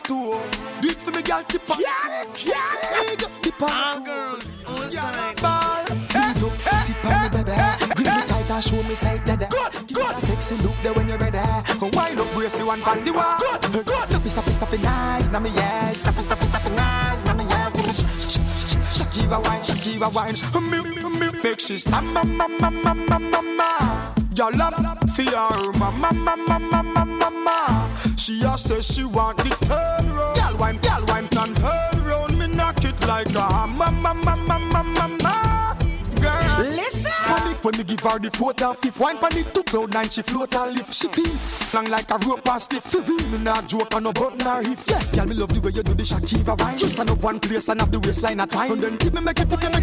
toe. Do it for me, girl, tip on the toe. Tip on the toe. All time. Ball. Feet up, tip on the baby. Grip me tight and show me side dada. Give me a sexy look there when you're ready. Wind up, brace you one pan the wall. Stop it, nice, now me yes. Stop it, nice, now me yes. Shakira wine. Make she stop, mama. Y'all love for her, mama. She a say she want the turn round. Y'all wine, and turn round. Me knock it like a mama. Girl, listen. Panic when me give her the 4th and 5th. Wine panic to cloud 9, she float and lift. She feel long like a rope and stiff. Me not joke and no button or hip. Yes, girl, me love the way you do the Shakira wine. Just stand up one place and have the waistline at time. And then tip me make it